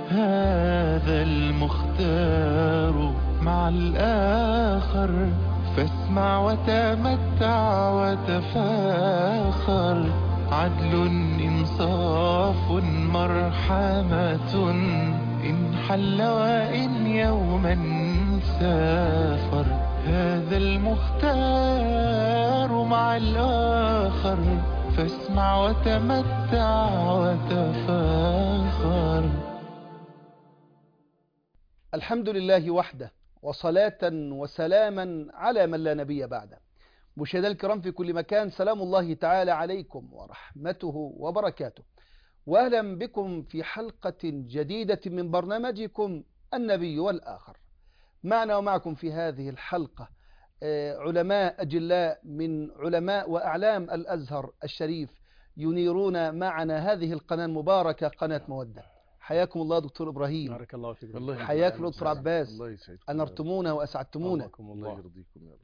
هذا المختار مع الآخر، فاسمع وتمتع وتفاخر. عدل إنصاف مرحمة، إن حل وإن يوما سافر. هذا المختار مع الآخر، فاسمع وتمتع وتفاخر. الحمد لله وحده، وصلاة وسلاما على من لا نبي بعده. مشاهدينا الكرام في كل مكان، سلام الله تعالى عليكم ورحمته وبركاته، وأهلا بكم في حلقة جديدة من برنامجكم النبي والآخر. معنا ومعكم في هذه الحلقة علماء أجلاء من علماء وأعلام الأزهر الشريف ينيرون معنا هذه القناة المباركة، قناة مودة. حياكم الله دكتور إبراهيم. بارك الله فيكم. حياكم دكتور عباس. الله يسعدكم. أنرتمونا وأسعدتمونا. الله يرضيكم يا رب.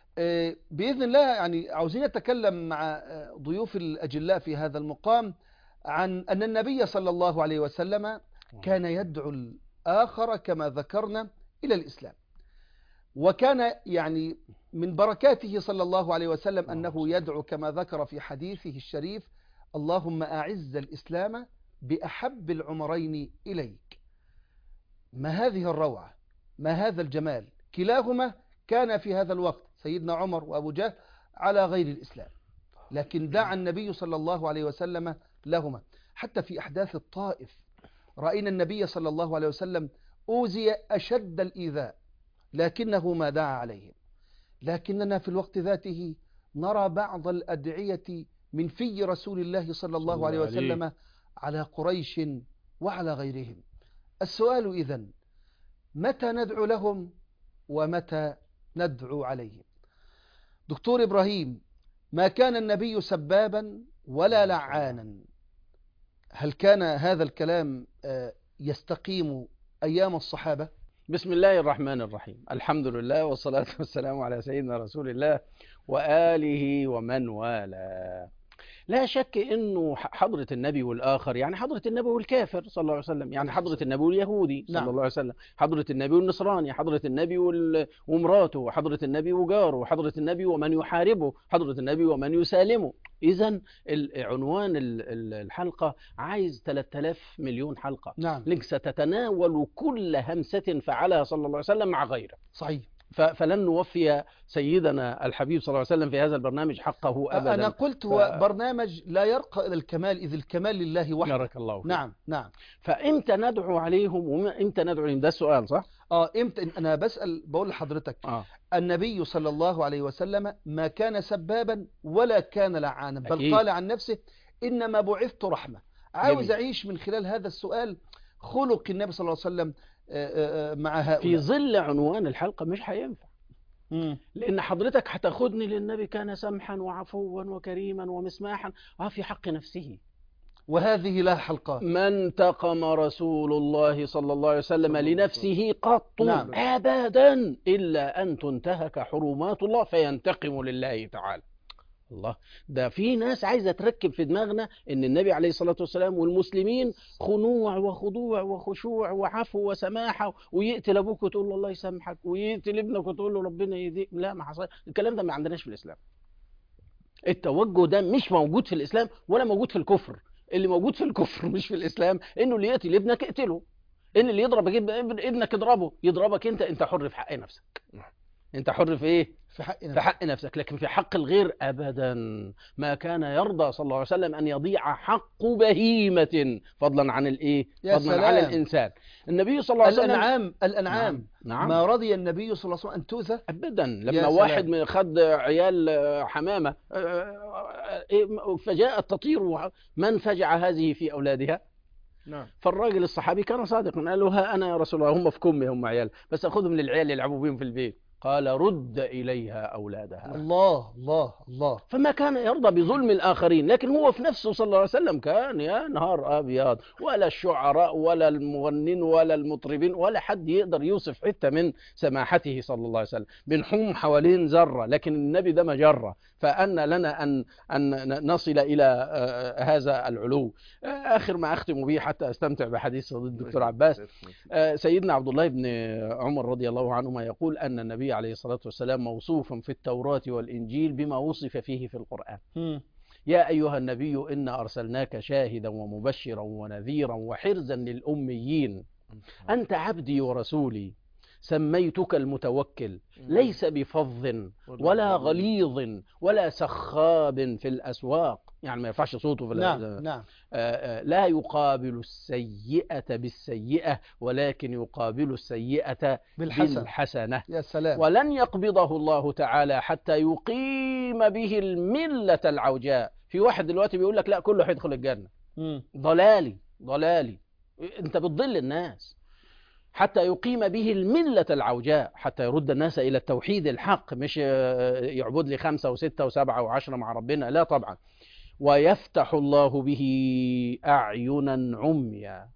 بإذن الله يعني عاوزين نتكلم مع ضيوف الأجلاء في هذا المقام عن أن النبي صلى الله عليه وسلم كان يدعو الآخر كما ذكرنا إلى الإسلام، وكان يعني من بركاته صلى الله عليه وسلم أنه يدعو كما ذكر في حديثه الشريف: اللهم أعز الإسلام بأحب العمرين إليك. ما هذه الروعة، ما هذا الجمال! كلاهما كان في هذا الوقت سيدنا عمر وأبو جهل على غير الإسلام، لكن دعا النبي صلى الله عليه وسلم لهما. حتى في أحداث الطائف رأينا النبي صلى الله عليه وسلم أوذي أشد الإيذاء، لكنه ما دعا عليهم. لكننا في الوقت ذاته نرى بعض الأدعية من في رسول الله صلى الله عليه وسلم على قريش وعلى غيرهم. السؤال إذن: متى ندعو لهم ومتى ندعو عليهم؟ دكتور إبراهيم، ما كان النبي سبابا ولا لعانا. هل كان هذا الكلام يستقيم أيام الصحابة؟ بسم الله الرحمن الرحيم. الحمد لله والصلاة والسلام على سيدنا رسول الله وآله ومن والاه. لا شك انه حضرة النبي والآخر يعني حضرة النبي والكافر صلى الله عليه وسلم، يعني حضرة النبي واليهودي صلى الله عليه وسلم، حضرة النبي والنصراني، حضرة النبي ومراته، حضرة النبي وجاره، حضرة النبي ومن يحاربه، حضرة النبي ومن يسالمه. إذن عنوان الحلقة عايز 3000 مليون حلقة. نعم. لك ستتناول كل همسة فعلها صلى الله عليه وسلم مع غيره. صحيح. فلن نوفي سيدنا الحبيب صلى الله عليه وسلم في هذا البرنامج حقه أبدا. أنا قلت هو برنامج لا يرقى إلى الكمال، إذ الكمال لله وحده. بارك الله فيك. نعم نعم. فإمتى ندعو عليهم وإمتى ندعو عليهم؟ ده السؤال صح؟ إمتى؟ أنا بقول لحضرتك النبي صلى الله عليه وسلم ما كان سبابا ولا كان لعانا، بل أكيد. قال عن نفسه: إنما بعثت رحمة. عاوز أعيش من خلال هذا السؤال خلق النبي صلى الله عليه وسلم مع هؤلاء. في ظل عنوان الحلقة مش هينفع، لأن حضرتك هتاخدني للنبي كان سمحا وعفوا وكريما ومسماحا في حق نفسه، وهذه لها حلقات. ما انتقم رسول الله صلى الله عليه وسلم لنفسه قط. نعم. أبدا إلا أن تنتهك حرمات الله فينتقم لله تعالى. الله، ده في ناس عايزة تركب في دماغنا ان النبي عليه الصلاة والسلام والمسلمين خنوع وخضوع وخشوع وعفو وسماحة، ويقتل ابوك وتقول له الله يسامحك، ويقتل ابنك وتقول له ربنا يهديك. لا، ما حصل الكلام ده، ما عندناش في الإسلام. التوجه ده مش موجود في الإسلام ولا موجود في الكفر. اللي موجود في الكفر مش في الإسلام انه اللي يقتل ابنك اقتله، ان اللي يضرب ابنك اضربه، يضربك انت حر في حق نفسك. انت حر في ايه؟ في حق نفسك. لكن في حق الغير أبدا. ما كان يرضى صلى الله عليه وسلم أن يضيع حق بهيمة فضلا عن الإيه؟ فضلا عن الإنسان. النبي صلى الله عليه وسلم الأنعام نعم. ما رضي النبي صلى الله عليه وسلم أن تؤذى أبدا. لما واحد خد عيال حمامة فجاءت تطير، من فجع هذه في أولادها؟ نعم. فالراجل الصحابي كان صادقا، قال له: ها أنا يا رسول الله، هم في كمي، هم عيال، بس أخذهم للعيال يلعبوا بهم في البيت. قال رد إليها أولادها. الله الله الله. فما كان يرضى بظلم الآخرين، لكن هو في نفسه صلى الله عليه وسلم كان يا نهار أبيض، ولا الشعراء ولا المغنين ولا المطربين ولا حد يقدر يوصف حتة من سماحته صلى الله عليه وسلم. بنحوم حوالين ذرة، لكن النبي ده مجرة، فأن لنا أن نصل إلى هذا العلو. آخر ما أختم به حتى أستمتع بحديث الدكتور عباس، سيدنا عبد الله بن عمر رضي الله عنهما يقول أن النبي عليه الصلاة والسلام موصوف في التوراة والإنجيل بما وصف فيه في القرآن. يا أيها النبي إنا أرسلناك شاهدا ومبشرا ونذيرا وحرزا للأميين، أنت عبدي ورسولي، سميتك المتوكل، ليس بفظ ولا غليظ ولا سخاب في الأسواق، يعني ما يرفعش صوته في نعم. لا يقابل السيئة بالسيئة ولكن يقابل السيئة بالحسنة. يا سلام. ولن يقبضه الله تعالى حتى يقيم به الملة العوجاء. في واحد دلوقتي بيقول لك لا كله هيدخل الجنة. ضلالي، انت بتضل الناس. حتى يقيم به الملة العوجاء، حتى يرد الناس إلى التوحيد الحق، مش يعبد لي 5 و6 و7 و10 مع ربنا، لا طبعا. ويفتح الله به أعينا عميا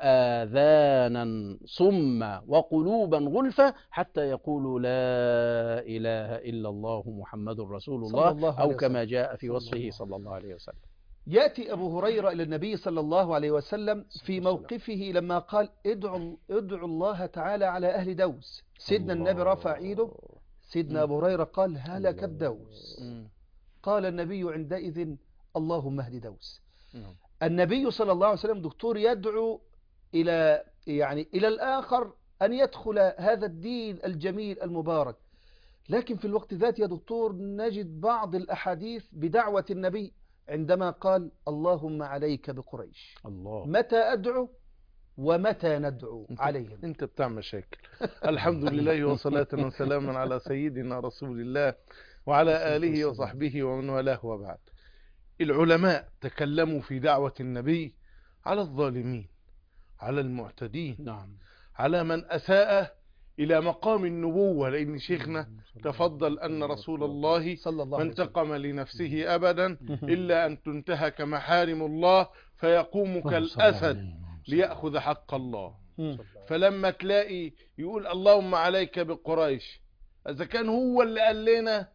وآذانا صما وقلوبا غلفا حتى يقولوا لا إله إلا الله محمد رسول الله، أو كما جاء في وصفه صلى الله عليه وسلم. يأتي أبو هريرة إلى النبي صلى الله عليه وسلم في موقفه لما قال ادعوا الله تعالى على أهل دوس. سيدنا النبي رفع ايده، سيدنا أبو هريرة قال هلك الدوس. قال النبي عندئذ اللهم اهد دوس. النبي صلى الله عليه وسلم دكتور يدعو إلى الآخر أن يدخل هذا الدين الجميل المبارك، لكن في الوقت ذات يا دكتور نجد بعض الأحاديث بدعوة النبي عندما قال اللهم عليك بقريش. الله. متى أدعو ومتى ندعو عليهم؟ انت بتاع مشاكل. الحمد لله وصلاة وسلاما على سيدنا رسول الله وعلى آله وصحبه ومن والاه، وبعد. العلماء تكلموا في دعوة النبي على الظالمين، على المعتدين، نعم، على من أساء إلى مقام النبوة، لأن شيخنا تفضل أن رسول الله ما انتقم لنفسه أبدا إلا أن تنتهك محارم الله فيقوم كالأسد ليأخذ حق الله. فلما تلاقي يقول اللهم عليك بقريش، إذا كان هو اللي قال لنا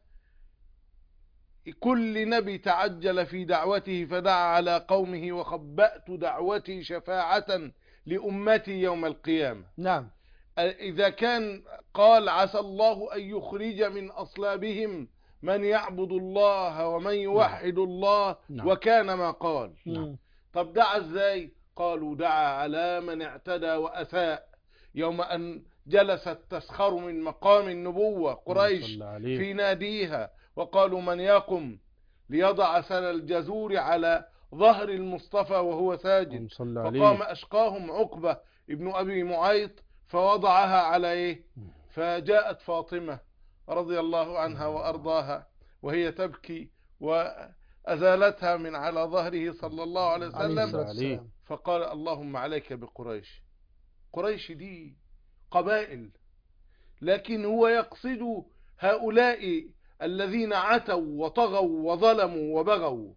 كل نبي تعجل في دعوته فدعا على قومه وخبأت دعوتي شفاعة لأمتي يوم القيامة. نعم. إذا كان قال عسى الله أن يخرج من أصلابهم من يعبد الله ومن يوحد الله، وكان ما قال. طب دعا ازاي؟ قالوا دعا على من اعتدى وأساء يوم أن جلست تسخر من مقام النبوة قريش في ناديها، وقالوا من يقم ليضع سن الجزور على ظهر المصطفى وهو ساجد، فقام أشقاهم عقبة ابن أبي معيط فوضعها على ايه؟ فجاءت فاطمة رضي الله عنها وأرضاها وهي تبكي وأزالتها من على ظهره صلى الله عليه وسلم، فقال اللهم عليك بقريش. قريش دي قبائل، لكن هو يقصد هؤلاء الذين عتوا وطغوا وظلموا وبغوا.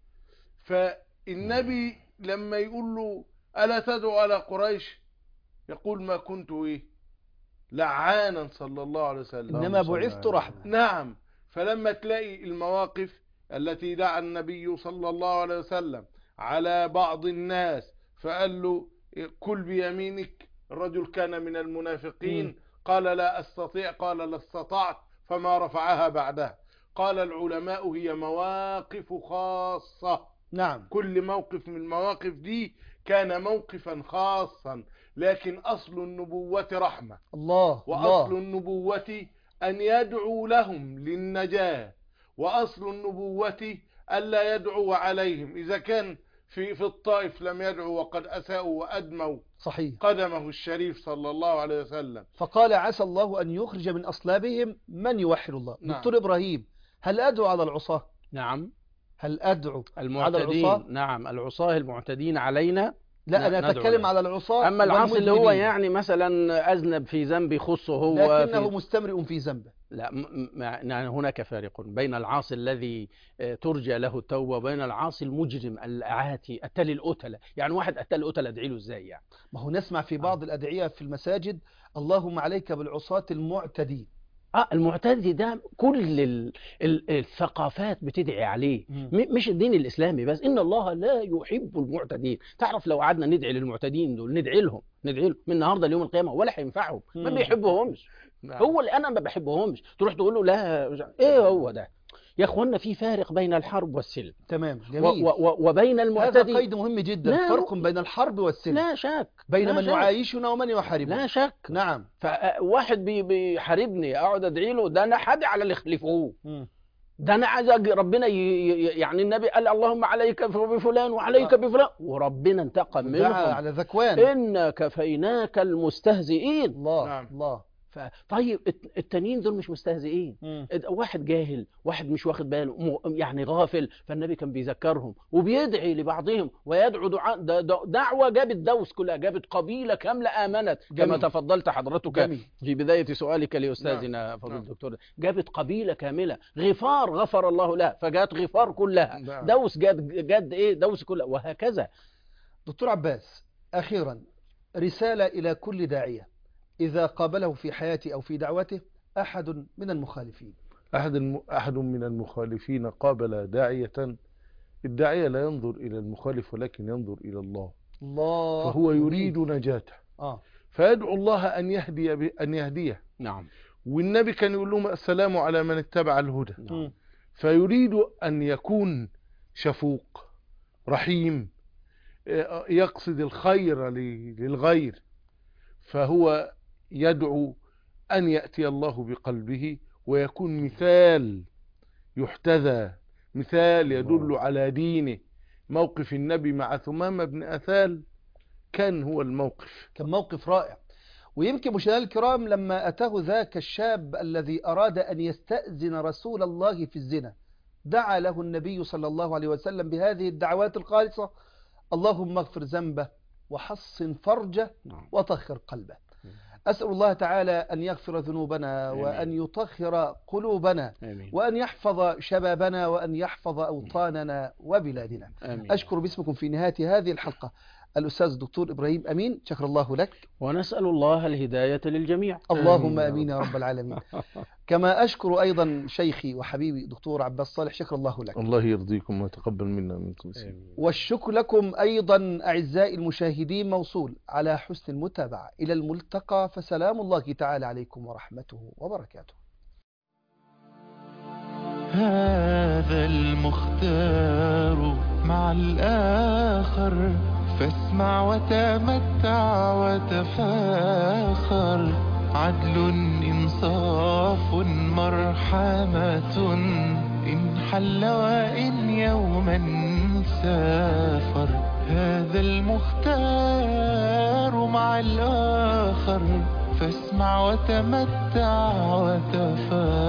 فالنبي لما يقول له ألا تدعو على قريش، يقول ما كنت لعانا صلى الله عليه وسلم، إنما بعثت رحمة. نعم. فلما تلاقي المواقف التي دعا النبي صلى الله عليه وسلم على بعض الناس فقال له كل بيمينك، الرجل كان من المنافقين قال لا أستطيع، قال لا استطعت، فما رفعها بعدها. قال العلماء هي مواقف خاصة. نعم. كل موقف من المواقف دي كان موقفا خاصا، لكن أصل النبوة رحمة. الله. وأصل النبوة أن يدعو لهم للنجاة، وأصل النبوة ألا يدعو عليهم. إذا كان في الطائف لم يدعو وقد أساءوا وأدموا صحيح قدمه الشريف صلى الله عليه وسلم، فقال عسى الله أن يخرج من أصلابهم من يوحد الله. نعم. دكتور إبراهيم، هل أدعو على العصاة؟ نعم. هل أدعو المعتدين على العصاة؟ نعم، العصاة المعتدين علينا لا أنا ندعو أتكلم له. على العصاة أما العاصي اللي هو والمذنبين. يعني مثلا أذنب في ذنب يخصه هو لكنه في مستمرئ في ذنبه. لا يعني هناك فارق بين العاصي الذي ترجى له التوبة وبين العاصي المجرم العاتي أتل الأتلة. يعني واحد أتل الأتلة أدعي له إزاي يعني؟ ما هو نسمع في بعض الأدعية في المساجد اللهم عليك بالعصاة المعتدين. المعتدي ده كل الثقافات بتدعي عليه، مش الدين الإسلامي بس. إن الله لا يحب المعتدين. تعرف لو قعدنا ندعي للمعتدين دول، ندعي لهم من النهارده ليوم القيامة ولا هينفعهم، ما بيحبهمش. هو اللي أنا ما بحبهمش تروح تقول له لا، إيه هو ده يا أخوانا؟ في فارق بين الحرب والسلم. تمام، جميل. وبين المعتدي هذا قيد مهم جدا، فرق بين الحرب والسلم. لا شك. بين لا من شك. يعايشنا ومن يحاربنا. لا شك. نعم. فواحد بيحاربني اقعد ادعي له، ده انا حادي على اللي يخلفوه. ده انا عايز ربنا يعني النبي قال اللهم عليك بفلان وعليك بفلان، وربنا انتقم منهم على ذكوان. إن كفيناك المستهزئين. الله. نعم. الله. طيب التانيين دول مش مستهزئين. واحد جاهل، واحد مش واخد باله، يعني غافل، فالنبي كان بيذكرهم وبيدعي لبعضهم ويدعو دعوة جابت دوس كلها، جابت قبيلة كاملة آمنت. كما تفضلت حضرتك في بداية سؤالك لأستاذنا فضل الدكتور، جابت قبيلة كاملة. غفار غفر الله لها فجاءت غفار كلها. دوس جد ايه؟ دوس كلها، وهكذا. دكتور عباس، أخيرا رسالة إلى كل داعية إذا قابله في حياته أو في دعوته أحد من المخالفين. أحد من المخالفين قابل داعية، الداعية لا ينظر إلى المخالف ولكن ينظر إلى الله. فهو يريد نجاته. فيدعو الله أن يهديه. نعم. والنبي كان يقول لهم السلام على من اتبع الهدى. فيريد أن يكون شفوق رحيم، يقصد الخير للغير، فهو يدعو أن يأتي الله بقلبه ويكون مثال يحتذى، مثال يدل على دينه. موقف النبي مع ثمامة بن أثال كان هو الموقف، كان موقف رائع. ويمكن مشاهدينا الكرام لما أتاه ذاك الشاب الذي أراد أن يستأذن رسول الله في الزنا، دعا له النبي صلى الله عليه وسلم بهذه الدعوات الخالصة: اللهم اغفر ذنبه وحصن فرجه وطهر قلبه. أسأل الله تعالى أن يغفر ذنوبنا وأن يطهر قلوبنا وأن يحفظ شبابنا وأن يحفظ أوطاننا وبلادنا. أشكر باسمكم في نهاية هذه الحلقة الأستاذ الدكتور إبراهيم أمين، شكر الله لك. ونسأل الله الهداية للجميع. اللهم أمين يا رب العالمين. كما أشكر أيضا شيخي وحبيبي دكتور عباس صالح، شكر الله لك. الله يرضيكم ويتقبل منا منكم. والشكر لكم أيضا أعزائي المشاهدين موصول على حسن المتابعة. إلى الملتقى، فسلام الله تعالى عليكم ورحمته وبركاته. هذا المختار مع الآخر، فاسمع وتمتع وتفاخر. عدل إنصاف مرحمة، إن حل وإن يوما سافر. هذا المختار مع الآخر، فاسمع وتمتع وتفاخر.